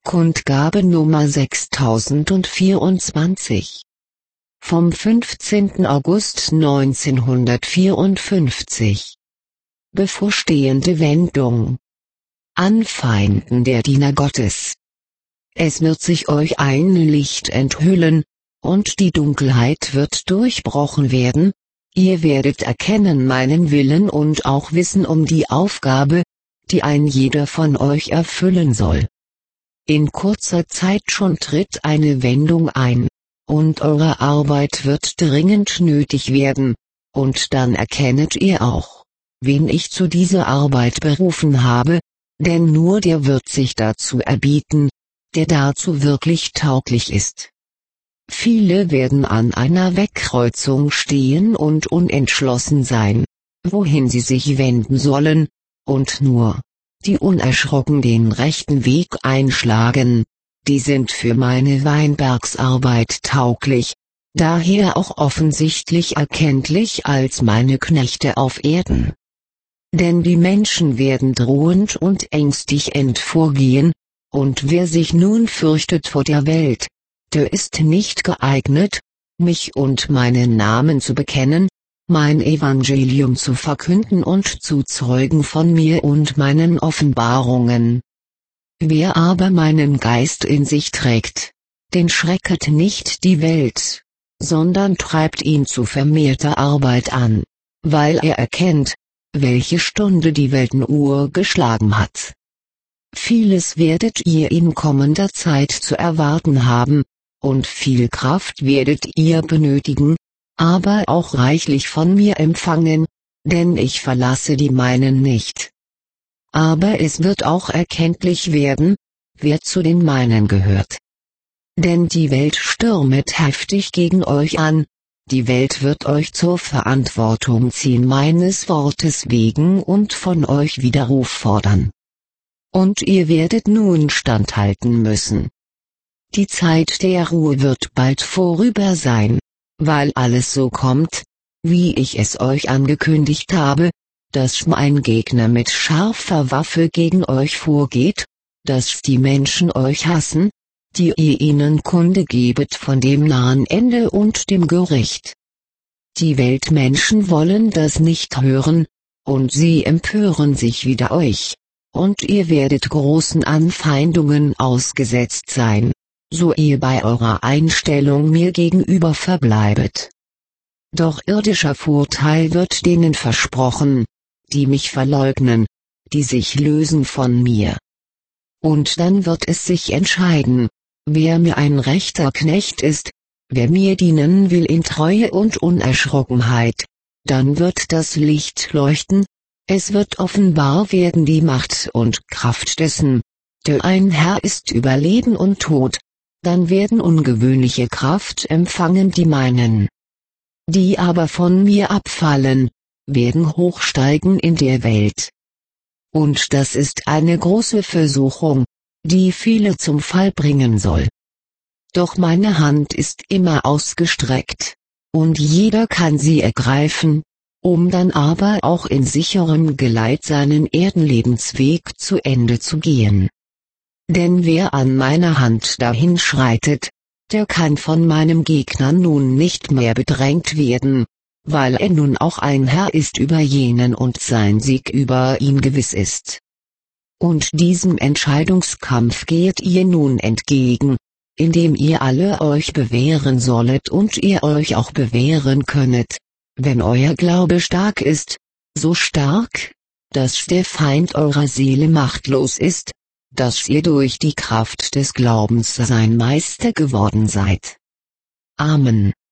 Kundgabe Nummer 6024. Vom 15. August 1954. Bevorstehende Wendung. Anfeinden der Diener Gottes. Es wird sich euch ein Licht enthüllen, und die Dunkelheit wird durchbrochen werden. Ihr werdet erkennen meinen Willen und auch wissen um die Aufgabe, die ein jeder von euch erfüllen soll. In kurzer Zeit schon tritt eine Wendung ein, und eure Arbeit wird dringend nötig werden, und dann erkennet ihr auch, wen ich zu dieser Arbeit berufen habe, denn nur der wird sich dazu erbieten, der dazu wirklich tauglich ist. Viele werden an einer Wegkreuzung stehen und unentschlossen sein, wohin sie sich wenden sollen, und nur die unerschrocken den rechten Weg einschlagen, die sind für meine Weinbergsarbeit tauglich, daher auch offensichtlich erkenntlich als meine Knechte auf Erden. Denn die Menschen werden drohend und ängstlich entvorgehen, und wer sich nun fürchtet vor der Welt, der ist nicht geeignet, mich und meinen Namen zu bekennen, mein Evangelium zu verkünden und zu zeugen von mir und meinen Offenbarungen. Wer aber meinen Geist in sich trägt, den schrecket nicht die Welt, sondern treibt ihn zu vermehrter Arbeit an, weil er erkennt, welche Stunde die Weltenuhr geschlagen hat. Vieles werdet ihr in kommender Zeit zu erwarten haben, und viel Kraft werdet ihr benötigen, aber auch reichlich von mir empfangen, denn ich verlasse die meinen nicht. Aber es wird auch erkenntlich werden, wer zu den meinen gehört. Denn die Welt stürmet heftig gegen euch an, die Welt wird euch zur Verantwortung ziehen meines Wortes wegen und von euch Widerruf fordern. Und ihr werdet nun standhalten müssen. Die Zeit der Ruhe wird bald vorüber sein, weil alles so kommt, wie ich es euch angekündigt habe, dass mein Gegner mit scharfer Waffe gegen euch vorgeht, dass die Menschen euch hassen, die ihr ihnen Kunde gebet von dem nahen Ende und dem Gericht. Die Weltmenschen wollen das nicht hören, und sie empören sich wider euch, und ihr werdet großen Anfeindungen ausgesetzt sein, so ihr bei eurer Einstellung mir gegenüber verbleibet. Doch irdischer Vorteil wird denen versprochen, die mich verleugnen, die sich lösen von mir. Und dann wird es sich entscheiden, wer mir ein rechter Knecht ist, wer mir dienen will in Treue und Unerschrockenheit, dann wird das Licht leuchten, es wird offenbar werden die Macht und Kraft dessen, der ein Herr ist über Leben und Tod, dann werden ungewöhnliche Kraft empfangen die meinen. Die aber von mir abfallen, werden hochsteigen in der Welt. Und das ist eine große Versuchung, die viele zum Fall bringen soll. Doch meine Hand ist immer ausgestreckt, und jeder kann sie ergreifen, um dann aber auch in sicherem Geleit seinen Erdenlebensweg zu Ende zu gehen. Denn wer an meiner Hand dahinschreitet, der kann von meinem Gegner nun nicht mehr bedrängt werden, weil er nun auch ein Herr ist über jenen und sein Sieg über ihn gewiss ist. Und diesem Entscheidungskampf geht ihr nun entgegen, indem ihr alle euch bewähren sollet und ihr euch auch bewähren könnet, wenn euer Glaube stark ist, so stark, dass der Feind eurer Seele machtlos ist, dass ihr durch die Kraft des Glaubens sein Meister geworden seid. Amen.